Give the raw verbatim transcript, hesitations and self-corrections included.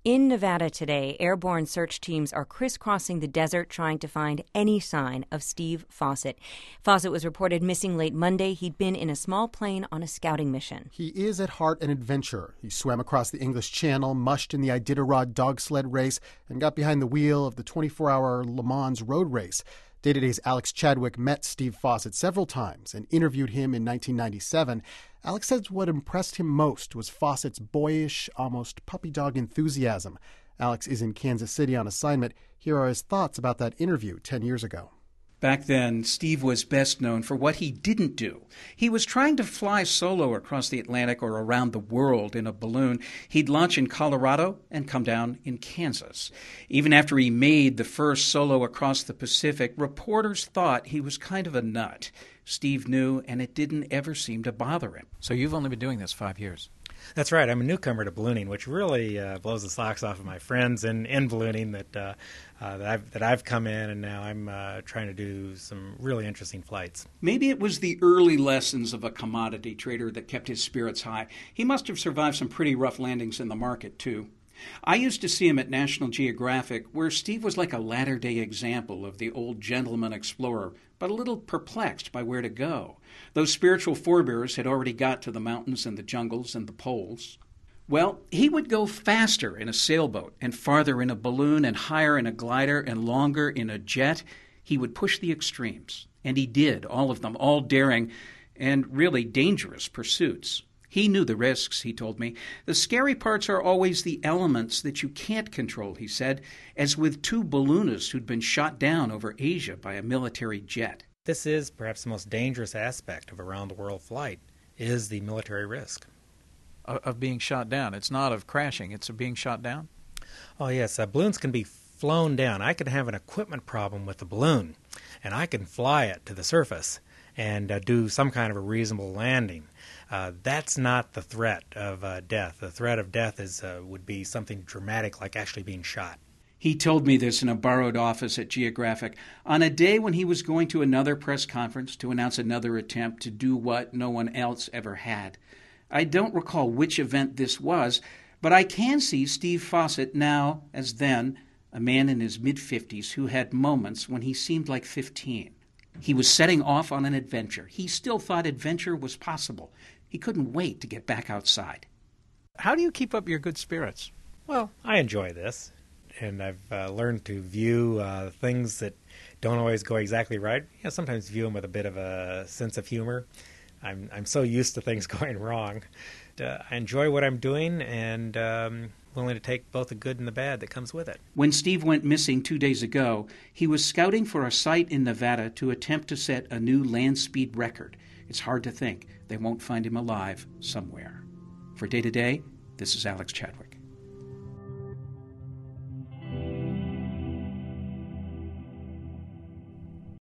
In Nevada today, airborne search teams are crisscrossing the desert trying to find any sign of Steve Fossett. Fossett was reported missing late Monday. He'd been in a small plane on a scouting mission. He is at heart an adventurer. He swam across the English Channel, mushed in the Iditarod dog sled race, and got behind the wheel of the twenty-four hour Le Mans road race. Day to Day's Alex Chadwick met Steve Fossett several times and interviewed him in nineteen ninety-seven. Alex says what impressed him most was Fossett's boyish, almost puppy dog enthusiasm. Alex is in Kansas City on assignment. Here are his thoughts about that interview ten years ago. Back then, Steve was best known for what he didn't do. He was trying to fly solo across the Atlantic or around the world in a balloon. He'd launch in Colorado and come down in Kansas. Even after he made the first solo across the Pacific, reporters thought he was kind of a nut. Steve knew, and it didn't ever seem to bother him. So you've only been doing this five years. That's right. I'm a newcomer to ballooning, which really uh, blows the socks off of my friends in, in ballooning that uh, uh, that I've that I've come in, and now I'm uh, trying to do some really interesting flights. Maybe it was the early lessons of a commodity trader that kept his spirits high. He must have survived some pretty rough landings in the market, too. I used to see him at National Geographic, where Steve was like a latter-day example of the old gentleman explorer, but a little perplexed by where to go. Those spiritual forebears had already got to the mountains and the jungles and the poles. Well, he would go faster in a sailboat and farther in a balloon and higher in a glider and longer in a jet. He would push the extremes, and he did, all of them, all daring and really dangerous pursuits. He knew the risks, he told me. The scary parts are always the elements that you can't control, he said, as with two balloonists who'd been shot down over Asia by a military jet. This is perhaps the most dangerous aspect of a round-the-world flight, is the military risk. Of, of being shot down. It's not of crashing, it's of being shot down? Oh, yes. Uh, balloons can be flown down. I could have an equipment problem with the balloon, and I can fly it to the surface and uh, do some kind of a reasonable landing. Uh, that's not the threat of uh, death. The threat of death is uh, would be something dramatic, like actually being shot. He told me this in a borrowed office at Geographic on a day when he was going to another press conference to announce another attempt to do what no one else ever had. I don't recall which event this was, but I can see Steve Fossett now, as then, a man in his mid-fifties who had moments when he seemed like fifteen. He was setting off on an adventure. He still thought adventure was possible. He couldn't wait to get back outside. How do you keep up your good spirits? Well, I enjoy this, and I've uh, learned to view uh, things that don't always go exactly right. You know, sometimes view them with a bit of a sense of humor. I'm I'm so used to things going wrong. Uh, I enjoy what I'm doing, and um, willing to take both the good and the bad that comes with it. When Steve went missing two days ago, he was scouting for a site in Nevada to attempt to set a new land speed record. It's hard to think they won't find him alive somewhere. For Day to Day, this is Alex Chadwick.